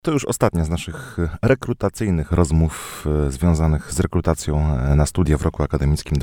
To już ostatnia z naszych rekrutacyjnych rozmów związanych z rekrutacją na studia w roku akademickim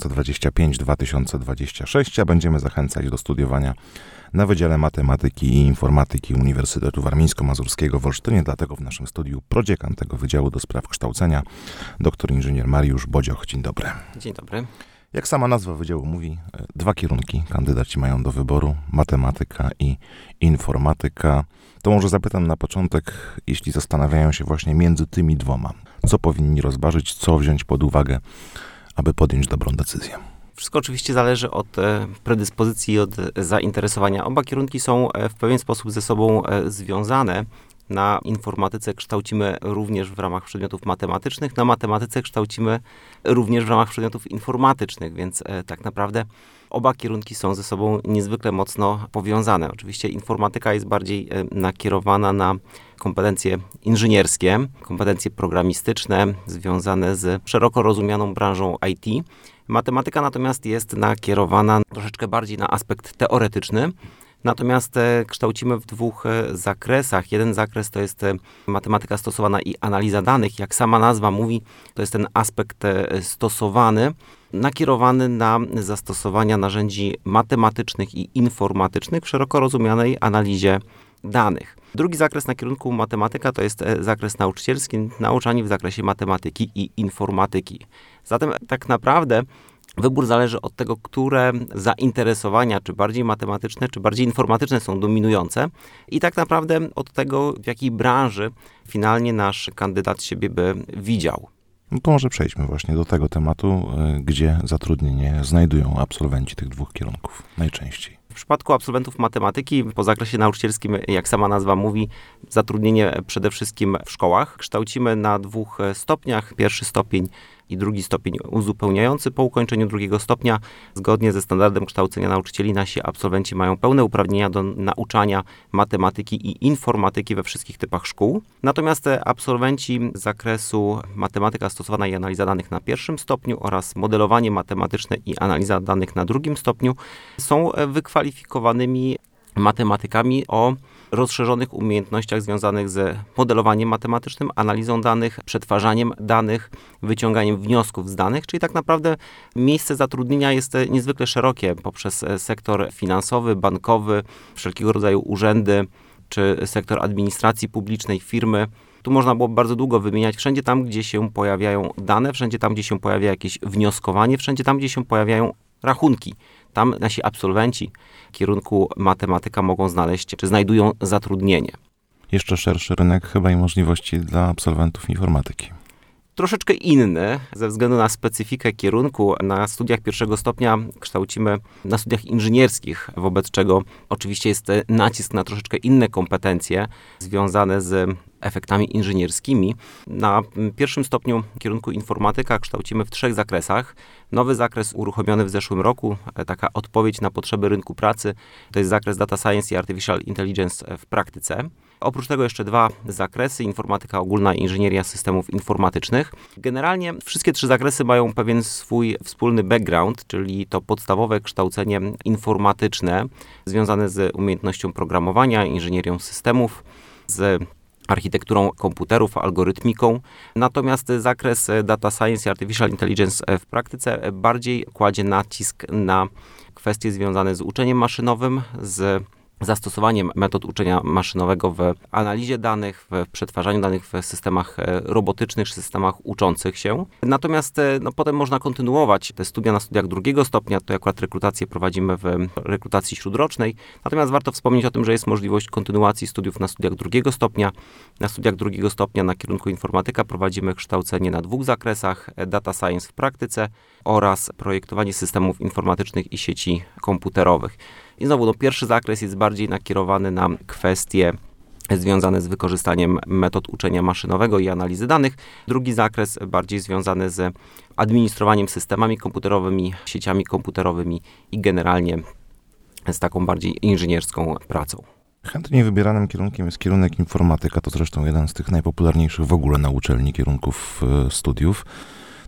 2025-2026, a będziemy zachęcać do studiowania na Wydziale Matematyki i Informatyki Uniwersytetu Warmińsko-Mazurskiego w Olsztynie. Dlatego w naszym studiu prodziekan tego Wydziału do Spraw Kształcenia, doktor inżynier Mariusz Bodzioch. Dzień dobry. Dzień dobry. Jak sama nazwa wydziału mówi, 2 kierunki kandydaci mają do wyboru, matematyka i informatyka. To może zapytam na początek, jeśli zastanawiają się właśnie między tymi dwoma, co powinni rozważyć, co wziąć pod uwagę, aby podjąć dobrą decyzję. Wszystko oczywiście zależy od predyspozycji i od zainteresowania. Oba kierunki są w pewien sposób ze sobą związane. Na informatyce kształcimy również w ramach przedmiotów matematycznych, na matematyce kształcimy również w ramach przedmiotów informatycznych, więc tak naprawdę oba kierunki są ze sobą niezwykle mocno powiązane. Oczywiście informatyka jest bardziej nakierowana na kompetencje inżynierskie, kompetencje programistyczne związane z szeroko rozumianą branżą IT. Matematyka natomiast jest nakierowana troszeczkę bardziej na aspekt teoretyczny. Natomiast kształcimy w 2 zakresach. Jeden zakres to jest matematyka stosowana i analiza danych. Jak sama nazwa mówi, to jest ten aspekt stosowany, nakierowany na zastosowania narzędzi matematycznych i informatycznych w szeroko rozumianej analizie danych. Drugi zakres na kierunku matematyka to jest zakres nauczycielski, nauczanie w zakresie matematyki i informatyki. Zatem tak naprawdę wybór zależy od tego, które zainteresowania, czy bardziej matematyczne, czy bardziej informatyczne są dominujące i tak naprawdę od tego, w jakiej branży finalnie nasz kandydat siebie by widział. No to może przejdźmy właśnie do tego tematu, gdzie zatrudnienie znajdują absolwenci tych 2 kierunków najczęściej. W przypadku absolwentów matematyki po zakresie nauczycielskim, jak sama nazwa mówi, zatrudnienie przede wszystkim w szkołach. Kształcimy na 2 stopniach. Pierwszy stopień i drugi stopień uzupełniający. Po ukończeniu drugiego stopnia, zgodnie ze standardem kształcenia nauczycieli, nasi absolwenci mają pełne uprawnienia do nauczania matematyki i informatyki we wszystkich typach szkół. Natomiast absolwenci z zakresu matematyka stosowana i analiza danych na 1. stopniu oraz modelowanie matematyczne i analiza danych na 2. stopniu są wykwalifikowanymi matematykami o rozszerzonych umiejętnościach związanych z modelowaniem matematycznym, analizą danych, przetwarzaniem danych, wyciąganiem wniosków z danych, czyli tak naprawdę miejsce zatrudnienia jest niezwykle szerokie poprzez sektor finansowy, bankowy, wszelkiego rodzaju urzędy, czy sektor administracji publicznej, firmy. Tu można było bardzo długo wymieniać. Wszędzie tam, gdzie się pojawiają dane, wszędzie tam, gdzie się pojawia jakieś wnioskowanie, wszędzie tam, gdzie się pojawiają rachunki. Tam nasi absolwenci kierunku matematyka mogą znaleźć, czy znajdują zatrudnienie. Jeszcze szerszy rynek chyba i możliwości dla absolwentów informatyki. Troszeczkę inny, ze względu na specyfikę kierunku. Na studiach 1. stopnia kształcimy na studiach inżynierskich, wobec czego oczywiście jest nacisk na troszeczkę inne kompetencje związane z efektami inżynierskimi. Na 1. stopniu kierunku informatyka kształcimy w 3 zakresach. Nowy zakres uruchomiony w zeszłym roku, taka odpowiedź na potrzeby rynku pracy, to jest zakres Data Science i Artificial Intelligence w praktyce. Oprócz tego jeszcze 2 zakresy, informatyka ogólna i inżynieria systemów informatycznych. Generalnie wszystkie 3 zakresy mają pewien swój wspólny background, czyli to podstawowe kształcenie informatyczne związane z umiejętnością programowania, inżynierią systemów, z architekturą komputerów, algorytmiką. Natomiast zakres Data Science i Artificial Intelligence w praktyce bardziej kładzie nacisk na kwestie związane z uczeniem maszynowym, z zastosowaniem metod uczenia maszynowego w analizie danych, w przetwarzaniu danych w systemach robotycznych, systemach uczących się. Natomiast potem można kontynuować te studia na studiach 2. stopnia, to akurat rekrutację prowadzimy w rekrutacji śródrocznej. Natomiast warto wspomnieć o tym, że jest możliwość kontynuacji studiów na studiach 2. stopnia. Na studiach 2. stopnia na kierunku informatyka prowadzimy kształcenie na 2 zakresach, Data Science w praktyce oraz projektowanie systemów informatycznych i sieci komputerowych. I znowu, pierwszy zakres jest bardziej nakierowany na kwestie związane z wykorzystaniem metod uczenia maszynowego i analizy danych. Drugi zakres bardziej związany z administrowaniem systemami komputerowymi, sieciami komputerowymi i generalnie z taką bardziej inżynierską pracą. Chętnie wybieranym kierunkiem jest kierunek informatyka. To zresztą jeden z tych najpopularniejszych w ogóle na uczelni kierunków studiów.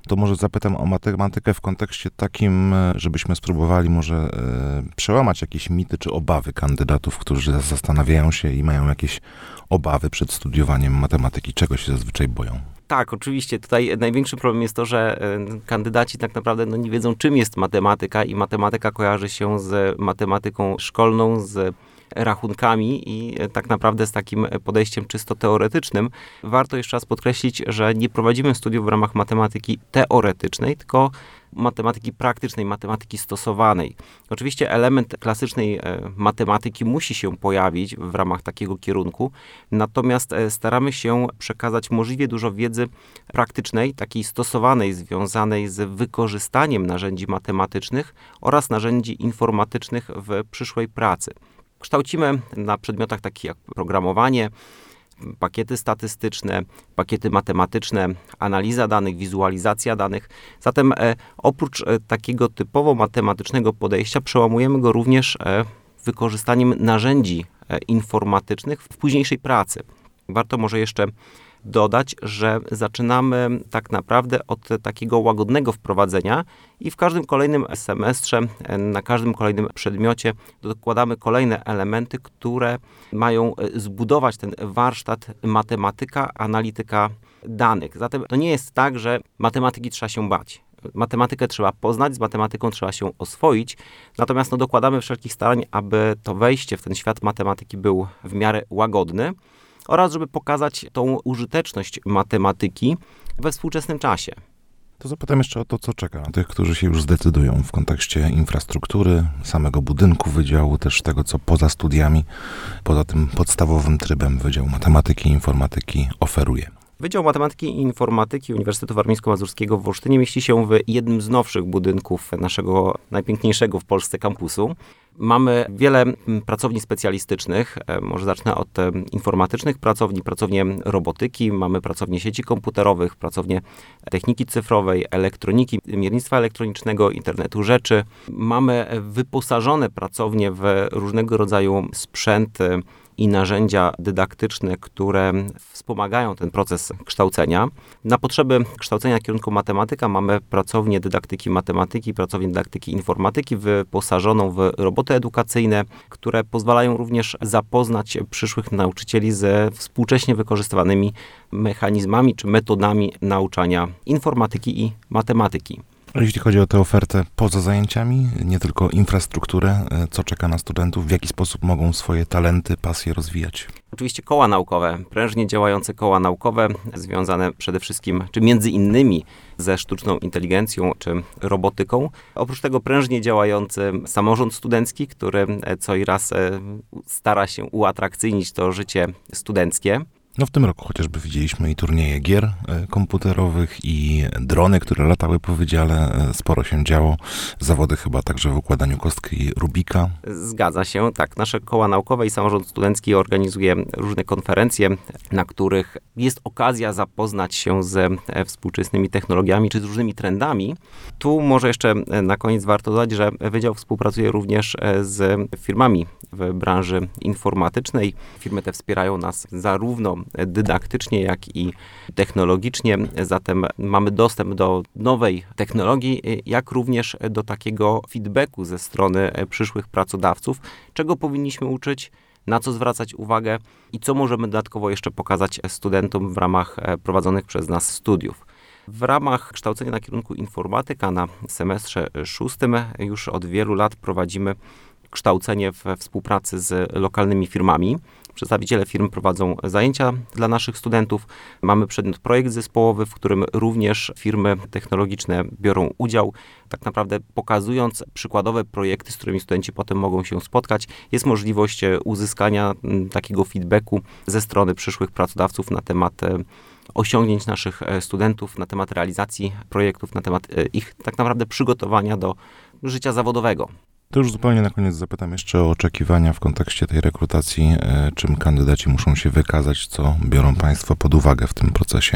To może zapytam o matematykę w kontekście takim, żebyśmy spróbowali może przełamać jakieś mity czy obawy kandydatów, którzy zastanawiają się i mają jakieś obawy przed studiowaniem matematyki. Czego się zazwyczaj boją? Tak, oczywiście. Tutaj największy problem jest to, że kandydaci tak naprawdę nie wiedzą, czym jest matematyka i matematyka kojarzy się z matematyką szkolną, z rachunkami i tak naprawdę z takim podejściem czysto teoretycznym. Warto jeszcze raz podkreślić, że nie prowadzimy studiów w ramach matematyki teoretycznej, tylko matematyki praktycznej, matematyki stosowanej. Oczywiście element klasycznej matematyki musi się pojawić w ramach takiego kierunku, natomiast staramy się przekazać możliwie dużo wiedzy praktycznej, takiej stosowanej, związanej z wykorzystaniem narzędzi matematycznych oraz narzędzi informatycznych w przyszłej pracy. Kształcimy na przedmiotach takich jak programowanie, pakiety statystyczne, pakiety matematyczne, analiza danych, wizualizacja danych. Zatem oprócz takiego typowo matematycznego podejścia przełamujemy go również wykorzystaniem narzędzi informatycznych w późniejszej pracy. Warto może jeszcze dodać, że zaczynamy tak naprawdę od takiego łagodnego wprowadzenia i w każdym kolejnym semestrze, na każdym kolejnym przedmiocie dokładamy kolejne elementy, które mają zbudować ten warsztat matematyka, analityka danych. Zatem to nie jest tak, że matematyki trzeba się bać. Matematykę trzeba poznać, z matematyką trzeba się oswoić, natomiast dokładamy wszelkich starań, aby to wejście w ten świat matematyki był w miarę łagodny, oraz żeby pokazać tą użyteczność matematyki we współczesnym czasie. To zapytam jeszcze o to, co czeka na tych, którzy się już zdecydują w kontekście infrastruktury, samego budynku wydziału, też tego, co poza studiami, poza tym podstawowym trybem Wydział Matematyki i Informatyki oferuje. Wydział Matematyki i Informatyki Uniwersytetu Warmińsko-Mazurskiego w Olsztynie mieści się w jednym z nowszych budynków naszego najpiękniejszego w Polsce kampusu. Mamy wiele pracowni specjalistycznych, może zacznę od informatycznych pracowni, pracownie robotyki, mamy pracownie sieci komputerowych, pracownie techniki cyfrowej, elektroniki, miernictwa elektronicznego, internetu rzeczy. Mamy wyposażone pracownie w różnego rodzaju sprzęty i narzędzia dydaktyczne, które wspomagają ten proces kształcenia. Na potrzeby kształcenia kierunku matematyka mamy pracownię dydaktyki matematyki, pracownię dydaktyki informatyki wyposażoną w roboty edukacyjne, które pozwalają również zapoznać przyszłych nauczycieli ze współcześnie wykorzystywanymi mechanizmami czy metodami nauczania informatyki i matematyki. Jeśli chodzi o tę ofertę poza zajęciami, nie tylko infrastrukturę, co czeka na studentów, w jaki sposób mogą swoje talenty, pasje rozwijać? Oczywiście koła naukowe, prężnie działające koła naukowe, związane przede wszystkim, czy między innymi ze sztuczną inteligencją, czy robotyką. Oprócz tego prężnie działający samorząd studencki, który co i raz stara się uatrakcyjnić to życie studenckie. No w tym roku chociażby widzieliśmy i turnieje gier komputerowych, i drony, które latały po wydziale. Sporo się działo. Zawody chyba także w układaniu kostki Rubika. Zgadza się, tak. Nasze koła naukowe i samorząd studencki organizuje różne konferencje, na których jest okazja zapoznać się ze współczesnymi technologiami czy z różnymi trendami. Tu może jeszcze na koniec warto dodać, że Wydział współpracuje również z firmami w branży informatycznej. Firmy te wspierają nas zarówno dydaktycznie, jak i technologicznie. Zatem mamy dostęp do nowej technologii, jak również do takiego feedbacku ze strony przyszłych pracodawców, czego powinniśmy uczyć, na co zwracać uwagę i co możemy dodatkowo jeszcze pokazać studentom w ramach prowadzonych przez nas studiów. W ramach kształcenia na kierunku informatyka na semestrze 6 już od wielu lat prowadzimy kształcenie we współpracy z lokalnymi firmami. Przedstawiciele firm prowadzą zajęcia dla naszych studentów. Mamy przedmiot projekt zespołowy, w którym również firmy technologiczne biorą udział, tak naprawdę pokazując przykładowe projekty, z którymi studenci potem mogą się spotkać. Jest możliwość uzyskania takiego feedbacku ze strony przyszłych pracodawców na temat osiągnięć naszych studentów, na temat realizacji projektów, na temat ich tak naprawdę przygotowania do życia zawodowego. To już zupełnie na koniec zapytam jeszcze o oczekiwania w kontekście tej rekrutacji. Czym kandydaci muszą się wykazać, co biorą Państwo pod uwagę w tym procesie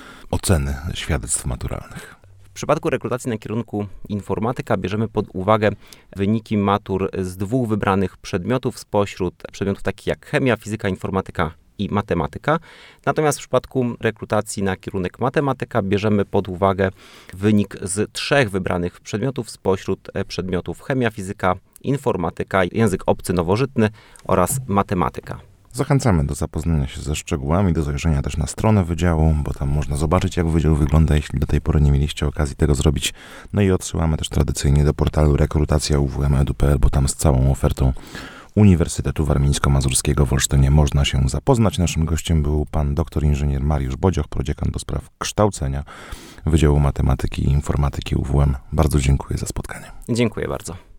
oceny świadectw maturalnych? W przypadku rekrutacji na kierunku informatyka bierzemy pod uwagę wyniki matur z 2 wybranych przedmiotów spośród przedmiotów takich jak chemia, fizyka, informatyka i matematyka. Natomiast w przypadku rekrutacji na kierunek matematyka bierzemy pod uwagę wynik z 3 wybranych przedmiotów spośród przedmiotów chemia, fizyka, informatyka, język obcy nowożytny oraz matematyka. Zachęcamy do zapoznania się ze szczegółami, do zajrzenia też na stronę wydziału, bo tam można zobaczyć, jak wydział wygląda, jeśli do tej pory nie mieliście okazji tego zrobić. No i odsyłamy też tradycyjnie do portalu rekrutacja.uwm.edu.pl, bo tam z całą ofertą Uniwersytetu Warmińsko-Mazurskiego w Olsztynie można się zapoznać. Naszym gościem był pan doktor inżynier Mariusz Bodzioch, prodziekan do spraw kształcenia Wydziału Matematyki i Informatyki UWM. Bardzo dziękuję za spotkanie. Dziękuję bardzo.